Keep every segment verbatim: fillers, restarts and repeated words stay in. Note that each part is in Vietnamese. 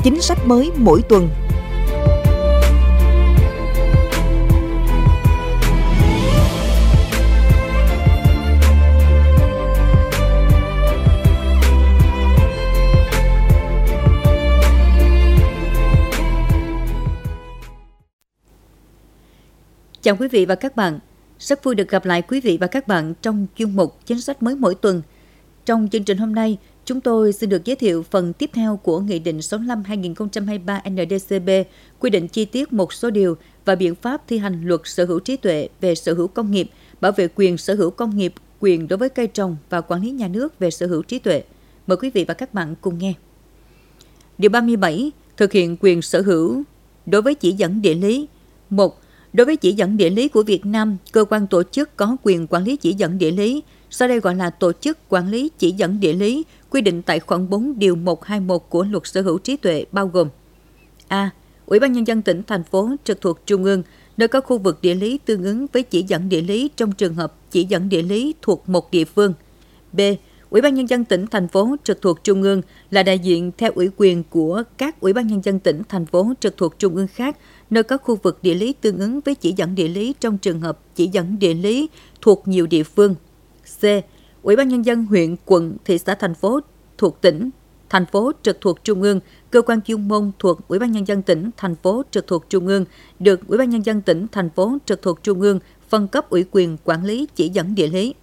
chính sách mới mỗi tuần. Chào quý vị và các bạn. Rất vui được gặp lại quý vị và các bạn trong chuyên mục Chính sách mới mỗi tuần. Trong chương trình hôm nay, chúng tôi xin được giới thiệu phần tiếp theo của Nghị định số lăm hai nghìn không trăm hai mươi ba N D C B quy định chi tiết một số điều và biện pháp thi hành luật sở hữu trí tuệ về sở hữu công nghiệp, bảo vệ quyền sở hữu công nghiệp, quyền đối với cây trồng và quản lý nhà nước về sở hữu trí tuệ. Mời quý vị và các bạn cùng nghe. Điều ba mươi bảy. Thực hiện quyền sở hữu đối với chỉ dẫn địa lý. một. Đối với chỉ dẫn địa lý của Việt Nam, cơ quan tổ chức có quyền quản lý chỉ dẫn địa lý, sau đây gọi là tổ chức quản lý chỉ dẫn địa lý, quy định tại khoản bốn điều một trăm hai mươi mốt của Luật Sở hữu trí tuệ bao gồm: A. Ủy ban Nhân dân tỉnh, thành phố trực thuộc Trung ương, nơi có khu vực địa lý tương ứng với chỉ dẫn địa lý trong trường hợp chỉ dẫn địa lý thuộc một địa phương. B. Ủy ban Nhân dân tỉnh, thành phố trực thuộc Trung ương là đại diện theo ủy quyền của các Ủy ban Nhân dân tỉnh, thành phố trực thuộc Trung ương khác, nơi có khu vực địa lý tương ứng với chỉ dẫn địa lý trong trường hợp chỉ dẫn địa lý thuộc nhiều địa phương. C. Ủy ban Nhân dân huyện, quận, thị xã, thành phố thuộc tỉnh, thành phố trực thuộc Trung ương, cơ quan chuyên môn thuộc Ủy ban Nhân dân tỉnh, thành phố trực thuộc Trung ương, được Ủy ban Nhân dân tỉnh, thành phố trực thuộc Trung ương phân cấp ủy quyền quản lý chỉ dẫn địa lý.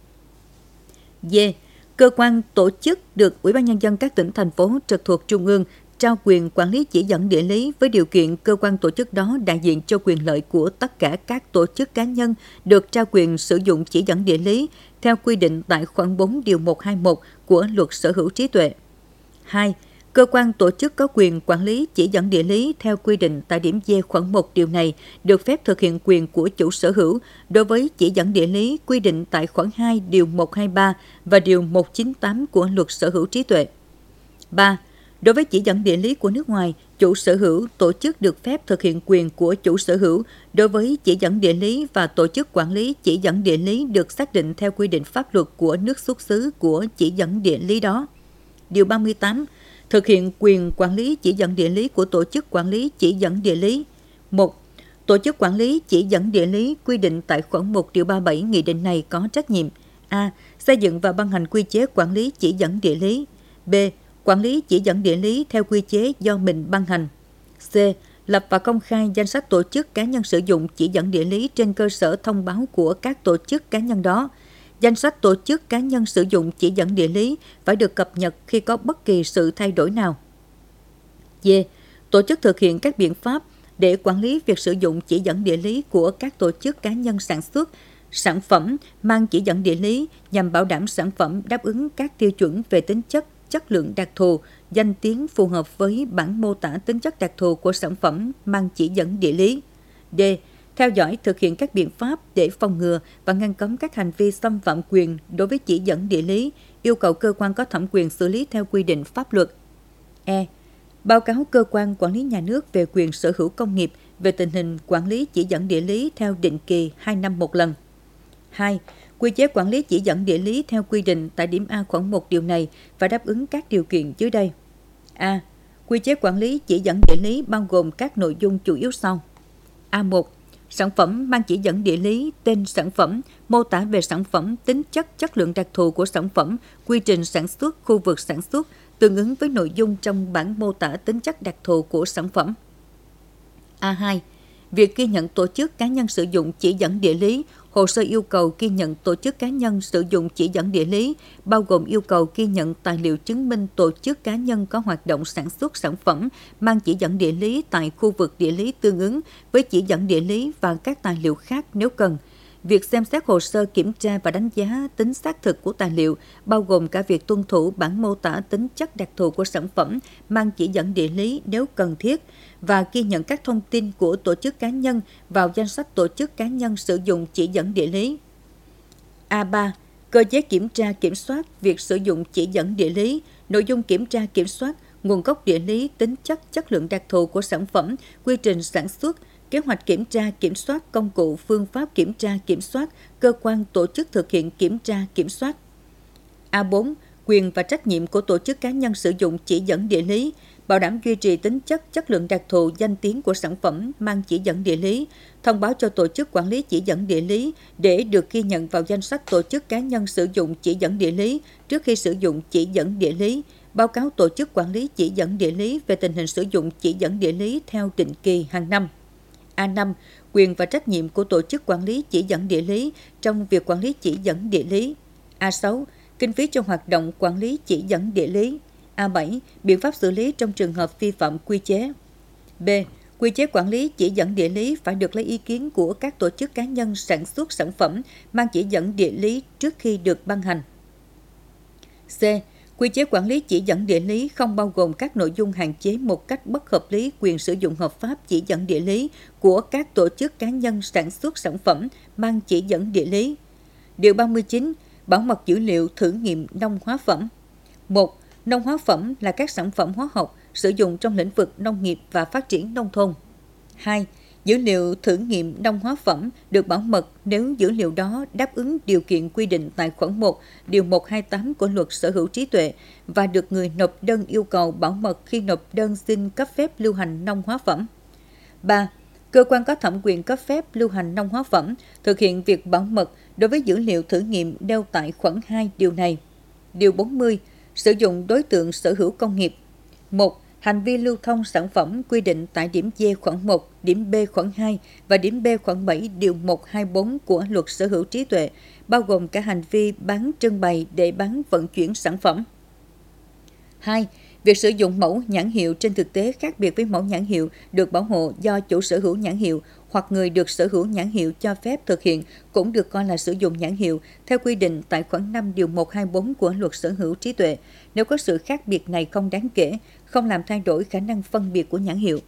D. Cơ quan tổ chức được Ủy ban Nhân dân các tỉnh, thành phố trực thuộc Trung ương trao quyền quản lý chỉ dẫn địa lý với điều kiện cơ quan tổ chức đó đại diện cho quyền lợi của tất cả các tổ chức cá nhân được trao quyền sử dụng chỉ dẫn địa lý theo quy định tại khoản bốn điều một trăm hai mươi mốt của Luật Sở hữu trí tuệ. hai. Cơ quan tổ chức có quyền quản lý chỉ dẫn địa lý theo quy định tại điểm D khoản một điều này được phép thực hiện quyền của chủ sở hữu đối với chỉ dẫn địa lý quy định tại khoản hai điều một trăm hai mươi ba và điều một trăm chín mươi tám của Luật Sở hữu trí tuệ. ba. Đối với chỉ dẫn địa lý của nước ngoài, chủ sở hữu tổ chức được phép thực hiện quyền của chủ sở hữu đối với chỉ dẫn địa lý và tổ chức quản lý chỉ dẫn địa lý được xác định theo quy định pháp luật của nước xuất xứ của chỉ dẫn địa lý đó. Điều ba mươi tám. Thực hiện quyền quản lý chỉ dẫn địa lý của tổ chức quản lý chỉ dẫn địa lý. một. Tổ chức quản lý chỉ dẫn địa lý quy định tại khoản một điều ba mươi bảy nghị định này có trách nhiệm: A. Xây dựng và ban hành quy chế quản lý chỉ dẫn địa lý. B. Quản lý chỉ dẫn địa lý theo quy chế do mình ban hành. C. Lập và công khai danh sách tổ chức cá nhân sử dụng chỉ dẫn địa lý trên cơ sở thông báo của các tổ chức cá nhân đó. Danh sách tổ chức cá nhân sử dụng chỉ dẫn địa lý phải được cập nhật khi có bất kỳ sự thay đổi nào. D. Tổ chức thực hiện các biện pháp để quản lý việc sử dụng chỉ dẫn địa lý của các tổ chức cá nhân sản xuất sản phẩm mang chỉ dẫn địa lý nhằm bảo đảm sản phẩm đáp ứng các tiêu chuẩn về tính chất, chất lượng đặc thù, danh tiếng phù hợp với bản mô tả tính chất đặc thù của sản phẩm mang chỉ dẫn địa lý. D. Theo dõi thực hiện các biện pháp để phòng ngừa và ngăn cấm các hành vi xâm phạm quyền đối với chỉ dẫn địa lý, yêu cầu cơ quan có thẩm quyền xử lý theo quy định pháp luật. E. Báo cáo cơ quan quản lý nhà nước về quyền sở hữu công nghiệp về tình hình quản lý chỉ dẫn địa lý theo định kỳ hai năm một lần. hai. Quy chế quản lý chỉ dẫn địa lý theo quy định tại điểm A khoản một điều này phải đáp ứng các điều kiện dưới đây. A. Quy chế quản lý chỉ dẫn địa lý bao gồm các nội dung chủ yếu sau. A một. Sản phẩm mang chỉ dẫn địa lý, tên sản phẩm, mô tả về sản phẩm, tính chất, chất lượng đặc thù của sản phẩm, quy trình sản xuất, khu vực sản xuất, tương ứng với nội dung trong bản mô tả tính chất đặc thù của sản phẩm. A hai. Việc ghi nhận tổ chức cá nhân sử dụng chỉ dẫn địa lý, hồ sơ yêu cầu ghi nhận tổ chức cá nhân sử dụng chỉ dẫn địa lý, bao gồm yêu cầu ghi nhận tài liệu chứng minh tổ chức cá nhân có hoạt động sản xuất sản phẩm mang chỉ dẫn địa lý tại khu vực địa lý tương ứng với chỉ dẫn địa lý và các tài liệu khác nếu cần. Việc xem xét hồ sơ kiểm tra và đánh giá tính xác thực của tài liệu, bao gồm cả việc tuân thủ bản mô tả tính chất đặc thù của sản phẩm mang chỉ dẫn địa lý nếu cần thiết, và ghi nhận các thông tin của tổ chức cá nhân vào danh sách tổ chức cá nhân sử dụng chỉ dẫn địa lý. A ba. Cơ chế kiểm tra kiểm soát việc sử dụng chỉ dẫn địa lý, nội dung kiểm tra kiểm soát, nguồn gốc địa lý, tính chất, chất lượng đặc thù của sản phẩm, quy trình sản xuất, kế hoạch kiểm tra kiểm soát, công cụ, phương pháp kiểm tra kiểm soát, cơ quan tổ chức thực hiện kiểm tra kiểm soát. A bốn. Quyền và trách nhiệm của tổ chức cá nhân sử dụng chỉ dẫn địa lý, bảo đảm duy trì tính chất, chất lượng đặc thù, danh tiếng của sản phẩm mang chỉ dẫn địa lý, thông báo cho tổ chức quản lý chỉ dẫn địa lý để được ghi nhận vào danh sách tổ chức cá nhân sử dụng chỉ dẫn địa lý trước khi sử dụng chỉ dẫn địa lý, báo cáo tổ chức quản lý chỉ dẫn địa lý về tình hình sử dụng chỉ dẫn địa lý theo định kỳ hàng năm. A năm. Quyền và trách nhiệm của tổ chức quản lý chỉ dẫn địa lý trong việc quản lý chỉ dẫn địa lý. A sáu. Kinh phí cho hoạt động quản lý chỉ dẫn địa lý. A bảy. Biện pháp xử lý trong trường hợp vi phạm quy chế. B. Quy chế quản lý chỉ dẫn địa lý phải được lấy ý kiến của các tổ chức cá nhân sản xuất sản phẩm mang chỉ dẫn địa lý trước khi được ban hành. C. Quy chế quản lý chỉ dẫn địa lý không bao gồm các nội dung hạn chế một cách bất hợp lý quyền sử dụng hợp pháp chỉ dẫn địa lý của các tổ chức cá nhân sản xuất sản phẩm mang chỉ dẫn địa lý. Điều ba mươi chín. Bảo mật dữ liệu thử nghiệm nông hóa phẩm. một. Nông hóa phẩm là các sản phẩm hóa học sử dụng trong lĩnh vực nông nghiệp và phát triển nông thôn. hai. Dữ liệu thử nghiệm nông hóa phẩm được bảo mật nếu dữ liệu đó đáp ứng điều kiện quy định tại khoản một, điều một trăm hai mươi tám của Luật Sở hữu trí tuệ và được người nộp đơn yêu cầu bảo mật khi nộp đơn xin cấp phép lưu hành nông hóa phẩm. ba. Cơ quan có thẩm quyền cấp phép lưu hành nông hóa phẩm thực hiện việc bảo mật đối với dữ liệu thử nghiệm nêu tại khoản hai điều này. Điều bốn mươi. Sử dụng đối tượng sở hữu công nghiệp. một. Hành vi lưu thông sản phẩm quy định tại điểm D khoản một, điểm B khoản hai và điểm B khoản bảy điều một trăm hai mươi tư của Luật Sở hữu trí tuệ, bao gồm cả hành vi bán trưng bày để bán vận chuyển sản phẩm. hai. Việc sử dụng mẫu nhãn hiệu trên thực tế khác biệt với mẫu nhãn hiệu được bảo hộ do chủ sở hữu nhãn hiệu hoặc người được sở hữu nhãn hiệu cho phép thực hiện cũng được coi là sử dụng nhãn hiệu theo quy định tại khoản năm điều một trăm hai mươi tư của Luật Sở hữu trí tuệ, nếu có sự khác biệt này không đáng kể, không làm thay đổi khả năng phân biệt của nhãn hiệu.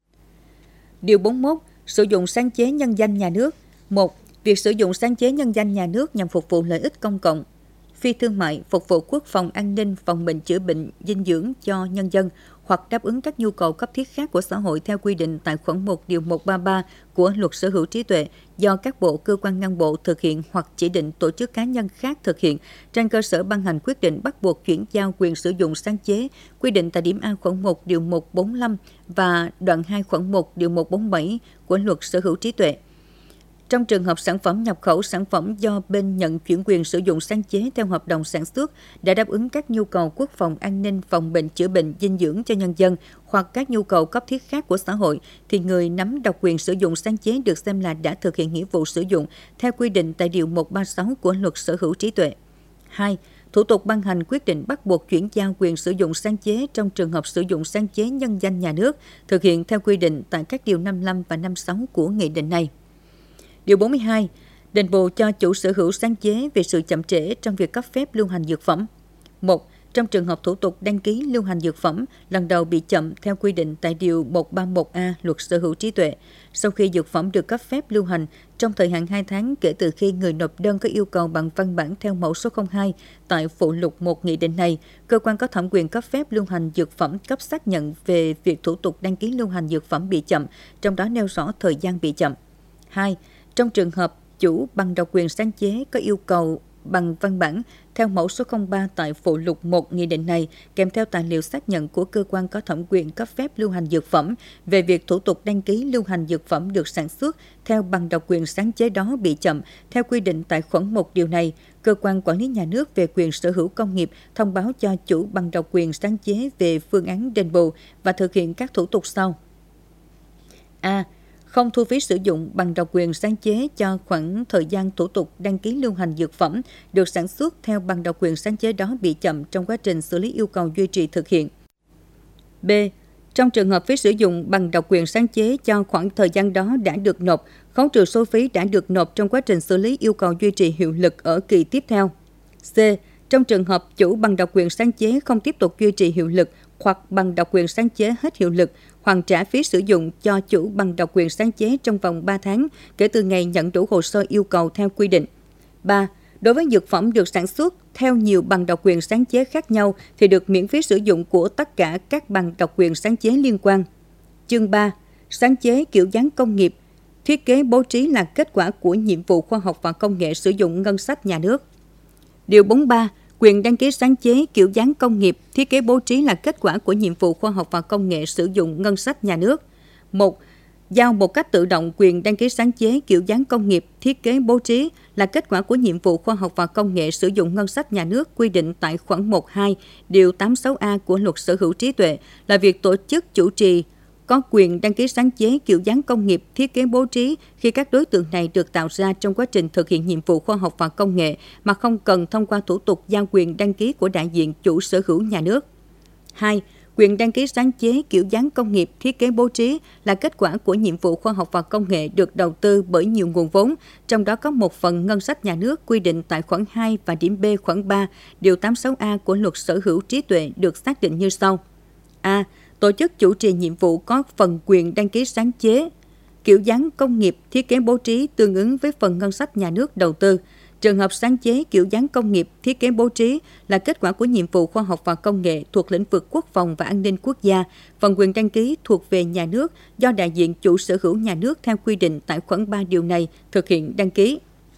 Điều bốn mươi mốt. Sử dụng sáng chế nhân danh nhà nước. một. Việc sử dụng sáng chế nhân danh nhà nước nhằm phục vụ lợi ích công cộng, phi thương mại, phục vụ quốc phòng an ninh, phòng bệnh chữa bệnh, dinh dưỡng cho nhân dân hoặc đáp ứng các nhu cầu cấp thiết khác của xã hội theo quy định tại khoản một điều một trăm ba mươi ba của Luật Sở hữu trí tuệ do các bộ, cơ quan ngang bộ thực hiện hoặc chỉ định tổ chức cá nhân khác thực hiện trên cơ sở ban hành quyết định bắt buộc chuyển giao quyền sử dụng sáng chế quy định tại điểm A khoản một điều một trăm bốn mươi lăm và đoạn hai khoản một điều một trăm bốn mươi bảy của Luật Sở hữu trí tuệ. Trong trường hợp sản phẩm nhập khẩu, sản phẩm do bên nhận chuyển quyền sử dụng sáng chế theo hợp đồng sản xuất đã đáp ứng các nhu cầu quốc phòng an ninh, phòng bệnh chữa bệnh, dinh dưỡng cho nhân dân hoặc các nhu cầu cấp thiết khác của xã hội, thì người nắm độc quyền sử dụng sáng chế được xem là đã thực hiện nghĩa vụ sử dụng theo quy định tại điều một trăm ba mươi sáu của Luật Sở hữu trí tuệ. hai. Thủ tục ban hành quyết định bắt buộc chuyển giao quyền sử dụng sáng chế trong trường hợp sử dụng sáng chế nhân danh nhà nước thực hiện theo quy định tại các điều năm mươi lăm và năm mươi sáu của nghị định này. Điều bốn mươi hai. Đền bù cho chủ sở hữu sáng chế về sự chậm trễ trong việc cấp phép lưu hành dược phẩm. một. Trong trường hợp thủ tục đăng ký lưu hành dược phẩm lần đầu bị chậm theo quy định tại điều một trăm ba mươi mốt A Luật Sở hữu trí tuệ, sau khi dược phẩm được cấp phép lưu hành trong thời hạn hai tháng kể từ khi người nộp đơn có yêu cầu bằng văn bản theo mẫu số không hai tại phụ lục một nghị định này, cơ quan có thẩm quyền cấp phép lưu hành dược phẩm cấp xác nhận về việc thủ tục đăng ký lưu hành dược phẩm bị chậm, trong đó nêu rõ thời gian bị chậm. hai. Trong trường hợp chủ bằng độc quyền sáng chế có yêu cầu bằng văn bản theo mẫu số không ba tại phụ lục một nghị định này kèm theo tài liệu xác nhận của cơ quan có thẩm quyền cấp phép lưu hành dược phẩm về việc thủ tục đăng ký lưu hành dược phẩm được sản xuất theo bằng độc quyền sáng chế đó bị chậm theo quy định tại khoản một điều này, cơ quan quản lý nhà nước về quyền sở hữu công nghiệp thông báo cho chủ bằng độc quyền sáng chế về phương án đền bù và thực hiện các thủ tục sau. A. Không thu phí sử dụng bằng độc quyền sáng chế cho khoảng thời gian thủ tục đăng ký lưu hành dược phẩm được sản xuất theo bằng độc quyền sáng chế đó bị chậm trong quá trình xử lý yêu cầu duy trì thực hiện. B. Trong trường hợp phí sử dụng bằng độc quyền sáng chế cho khoảng thời gian đó đã được nộp, khấu trừ số phí đã được nộp trong quá trình xử lý yêu cầu duy trì hiệu lực ở kỳ tiếp theo. C. Trong trường hợp chủ bằng độc quyền sáng chế không tiếp tục duy trì hiệu lực hoặc bằng độc quyền sáng chế hết hiệu lực, hoàn trả phí sử dụng cho chủ bằng độc quyền sáng chế trong vòng ba tháng kể từ ngày nhận đủ hồ sơ yêu cầu theo quy định. ba. Đối với dược phẩm được sản xuất theo nhiều bằng độc quyền sáng chế khác nhau thì được miễn phí sử dụng của tất cả các bằng độc quyền sáng chế liên quan. Chương ba. Sáng chế kiểu dáng công nghiệp. Thiết kế bố trí là kết quả của nhiệm vụ khoa học và công nghệ sử dụng ngân sách nhà nước. Điều bốn mươi ba. Quyền đăng ký sáng chế kiểu dáng công nghiệp, thiết kế bố trí là kết quả của nhiệm vụ khoa học và công nghệ sử dụng ngân sách nhà nước. một. Giao một cách tự động quyền đăng ký sáng chế kiểu dáng công nghiệp, thiết kế bố trí là kết quả của nhiệm vụ khoa học và công nghệ sử dụng ngân sách nhà nước quy định tại khoản một hai điều tám mươi sáu A của Luật Sở hữu trí tuệ là việc tổ chức chủ trì có quyền đăng ký sáng chế kiểu dáng công nghiệp, thiết kế bố trí khi các đối tượng này được tạo ra trong quá trình thực hiện nhiệm vụ khoa học và công nghệ mà không cần thông qua thủ tục giao quyền đăng ký của đại diện chủ sở hữu nhà nước. hai. Quyền đăng ký sáng chế kiểu dáng công nghiệp, thiết kế bố trí là kết quả của nhiệm vụ khoa học và công nghệ được đầu tư bởi nhiều nguồn vốn, trong đó có một phần ngân sách nhà nước quy định tại khoản hai và điểm B khoản ba, điều tám mươi sáu A của Luật Sở hữu trí tuệ được xác định như sau. A. Tổ chức chủ trì nhiệm vụ có phần quyền đăng ký sáng chế kiểu dáng công nghiệp, thiết kế bố trí tương ứng với phần ngân sách nhà nước đầu tư. Trường hợp sáng chế kiểu dáng công nghiệp, thiết kế bố trí là kết quả của nhiệm vụ khoa học và công nghệ thuộc lĩnh vực quốc phòng và an ninh quốc gia. Phần quyền đăng ký thuộc về nhà nước do đại diện chủ sở hữu nhà nước theo quy định tại khoản ba điều này thực hiện đăng ký.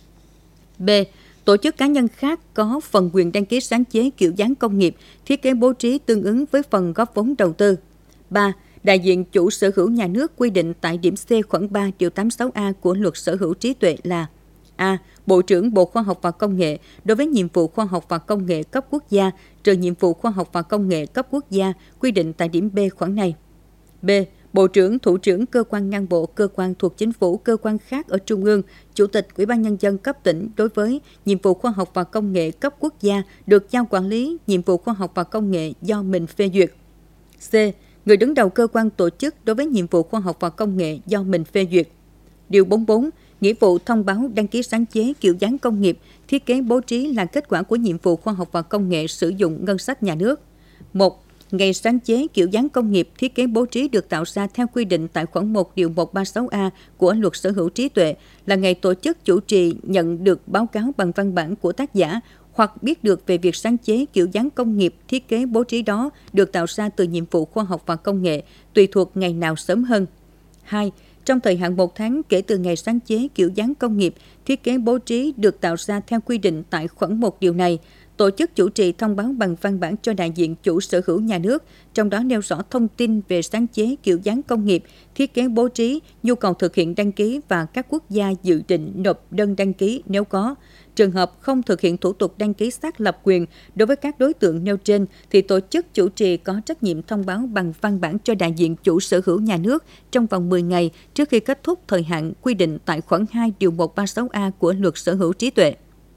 B. Tổ chức cá nhân khác có phần quyền đăng ký sáng chế kiểu dáng công nghiệp, thiết kế bố trí tương ứng với phần góp vốn đầu tư. ba. Đại diện chủ sở hữu nhà nước quy định tại điểm C khoản ba điều tám mươi sáu A của Luật Sở hữu trí tuệ là A. Bộ trưởng Bộ Khoa học và Công nghệ đối với nhiệm vụ khoa học và công nghệ cấp quốc gia, trừ nhiệm vụ khoa học và công nghệ cấp quốc gia quy định tại điểm B khoản này. B. Bộ trưởng, thủ trưởng cơ quan ngang bộ, cơ quan thuộc chính phủ, cơ quan khác ở trung ương, chủ tịch Ủy ban Nhân dân cấp tỉnh đối với nhiệm vụ khoa học và công nghệ cấp quốc gia được giao quản lý nhiệm vụ khoa học và công nghệ do mình phê duyệt. C. Người đứng đầu cơ quan tổ chức đối với nhiệm vụ khoa học và công nghệ do mình phê duyệt. Điều bốn mươi bốn. Nghĩa vụ thông báo đăng ký sáng chế kiểu dáng công nghiệp, thiết kế bố trí là kết quả của nhiệm vụ khoa học và công nghệ sử dụng ngân sách nhà nước. một. Ngày sáng chế kiểu dáng công nghiệp, thiết kế bố trí được tạo ra theo quy định tại khoản một điều một trăm ba mươi sáu A của Luật Sở hữu trí tuệ là ngày tổ chức chủ trì nhận được báo cáo bằng văn bản của tác giả hoặc biết được về việc sáng chế kiểu dáng công nghiệp, thiết kế bố trí đó được tạo ra từ nhiệm vụ khoa học và công nghệ, tùy thuộc ngày nào sớm hơn. hai. Trong thời hạn một tháng kể từ ngày sáng chế kiểu dáng công nghiệp, thiết kế bố trí được tạo ra theo quy định tại khoản một điều này, tổ chức chủ trì thông báo bằng văn bản cho đại diện chủ sở hữu nhà nước, trong đó nêu rõ thông tin về sáng chế kiểu dáng công nghiệp, thiết kế bố trí, nhu cầu thực hiện đăng ký và các quốc gia dự định nộp đơn đăng ký nếu có. Trường hợp không thực hiện thủ tục đăng ký xác lập quyền đối với các đối tượng nêu trên, thì tổ chức chủ trì có trách nhiệm thông báo bằng văn bản cho đại diện chủ sở hữu nhà nước trong vòng mười ngày trước khi kết thúc thời hạn quy định tại khoản hai điều một trăm ba mươi sáu A của Luật Sở hữu trí tuệ.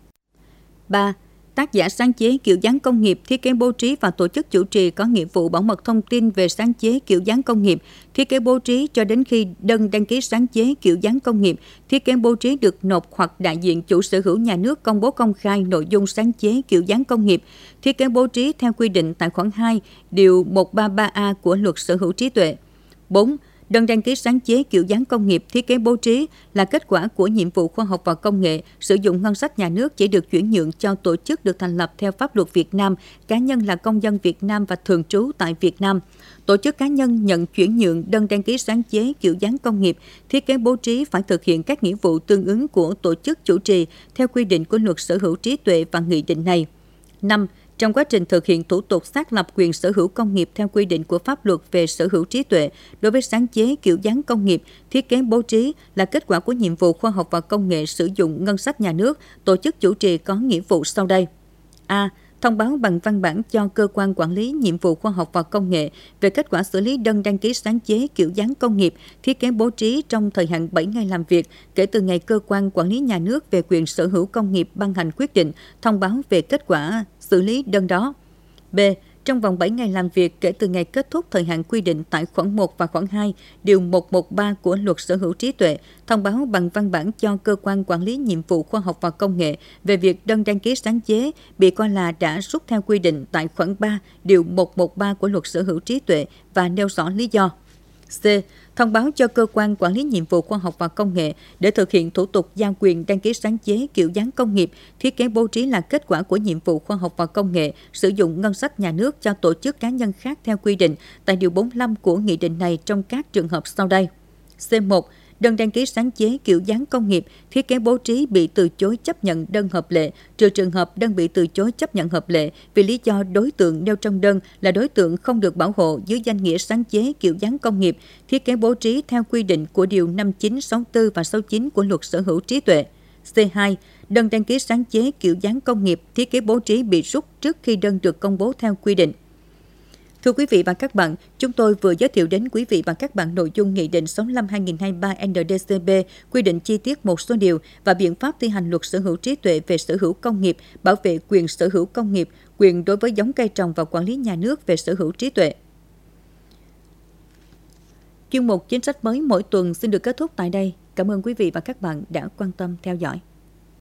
ba. Tác giả sáng chế kiểu dáng công nghiệp, thiết kế bố trí và tổ chức chủ trì có nghĩa vụ bảo mật thông tin về sáng chế kiểu dáng công nghiệp, thiết kế bố trí cho đến khi đơn đăng ký sáng chế kiểu dáng công nghiệp, thiết kế bố trí được nộp hoặc đại diện chủ sở hữu nhà nước công bố công khai nội dung sáng chế kiểu dáng công nghiệp, thiết kế bố trí theo quy định tại khoản hai điều một trăm ba mươi ba A của Luật Sở hữu trí tuệ. bốn. Đơn đăng ký sáng chế kiểu dáng công nghiệp, thiết kế bố trí là kết quả của nhiệm vụ khoa học và công nghệ sử dụng ngân sách nhà nước chỉ được chuyển nhượng cho tổ chức được thành lập theo pháp luật Việt Nam, cá nhân là công dân Việt Nam và thường trú tại Việt Nam. Tổ chức cá nhân nhận chuyển nhượng đơn đăng ký sáng chế kiểu dáng công nghiệp, thiết kế bố trí phải thực hiện các nghĩa vụ tương ứng của tổ chức chủ trì theo quy định của Luật Sở hữu trí tuệ và nghị định này. năm. Trong quá trình thực hiện thủ tục xác lập quyền sở hữu công nghiệp theo quy định của pháp luật về sở hữu trí tuệ, đối với sáng chế kiểu dáng công nghiệp, thiết kế bố trí là kết quả của nhiệm vụ khoa học và công nghệ sử dụng ngân sách nhà nước, tổ chức chủ trì có nghĩa vụ sau đây. A. Thông báo bằng văn bản cho cơ quan quản lý nhiệm vụ khoa học và công nghệ về kết quả xử lý đơn đăng ký sáng chế kiểu dáng công nghiệp, thiết kế bố trí trong thời hạn bảy ngày làm việc kể từ ngày cơ quan quản lý nhà nước về quyền sở hữu công nghiệp ban hành quyết định thông báo về kết quả xử lý đơn đó. B. Trong vòng bảy ngày làm việc kể từ ngày kết thúc thời hạn quy định tại khoản một và khoản hai, điều một trăm mười ba của Luật Sở hữu trí tuệ, thông báo bằng văn bản cho cơ quan quản lý nhiệm vụ khoa học và công nghệ về việc đơn đăng ký sáng chế bị coi là đã rút theo quy định tại khoản ba, điều một trăm mười ba của Luật Sở hữu trí tuệ và nêu rõ lý do. C. Thông báo cho cơ quan quản lý nhiệm vụ khoa học và công nghệ để thực hiện thủ tục giao quyền đăng ký sáng chế kiểu dáng công nghiệp, thiết kế bố trí là kết quả của nhiệm vụ khoa học và công nghệ sử dụng ngân sách nhà nước cho tổ chức cá nhân khác theo quy định tại điều bốn mươi lăm của nghị định này trong các trường hợp sau đây. C một. đơn đăng ký sáng chế kiểu dáng công nghiệp, thiết kế bố trí bị từ chối chấp nhận đơn hợp lệ, trừ trường hợp đơn bị từ chối chấp nhận hợp lệ vì lý do đối tượng nêu trong đơn là đối tượng không được bảo hộ dưới danh nghĩa sáng chế kiểu dáng công nghiệp, thiết kế bố trí theo quy định của Điều năm chín, sáu tư và sáu chín của Luật Sở hữu trí tuệ. C hai. Đơn đăng ký sáng chế kiểu dáng công nghiệp, thiết kế bố trí bị rút trước khi đơn được công bố theo quy định. Thưa quý vị và các bạn, chúng tôi vừa giới thiệu đến quý vị và các bạn nội dung Nghị định sáu mươi lăm trên hai nghìn không trăm hai mươi ba N D C B quy định chi tiết một số điều và biện pháp thi hành Luật Sở hữu trí tuệ về sở hữu công nghiệp, bảo vệ quyền sở hữu công nghiệp, quyền đối với giống cây trồng và quản lý nhà nước về sở hữu trí tuệ. Chuyên mục chính sách mới mỗi tuần xin được kết thúc tại đây. Cảm ơn quý vị và các bạn đã quan tâm theo dõi.